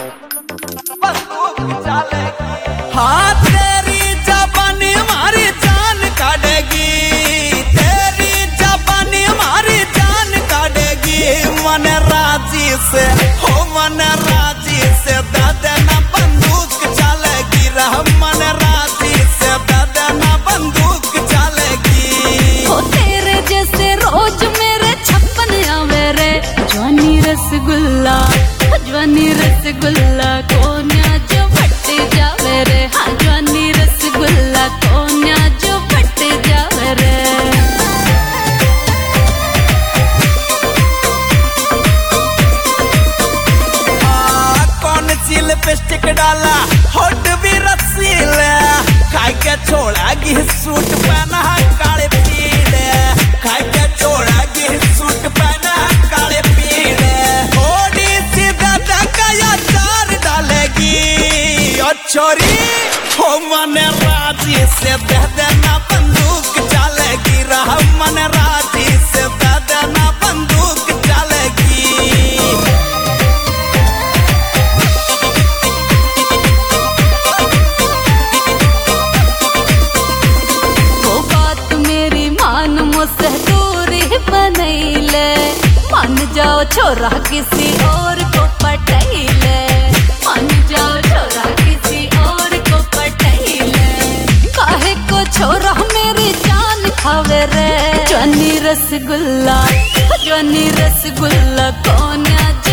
हाँ तेरी जबानी हमारी जान काटेगी, तेरी जबानी हमारी जान काटेगी। मन राजी से हो मन राजी से दे देना बंदूक चलेगी, मन राजी से दे देना बंदूक चलेगी। हो तेरे जैसे रोज मेरे छप्पन आवे रे, जवानी रसगुल्ला जवानी रसगुल्ला कोन्या जो फट जावे रे, हाँ जवानी रसगुल्ला कोन्या जो फट जावे रे। कौन सी लिपस्टिक डाला होठ भी रसीले, खाई के छोड़ागी सूट पहना काले पीले, खाई के छोड़ागी सूट पहना काले पीले। थोड़ी सी दादा का चार डालेगी और छोरी हो मन राजी से दे देना बंदूक चलेगी, मन राजी से दे देना बंदूक चलेगी। मुझसे दूरी बनैले, मान जाओ छोरा किसी और को पटैले, मान जाओ छोरा किसी और को पटैले। काहे को छोरा मेरी जान खावे रे, जवानी रसगुल्ला कौन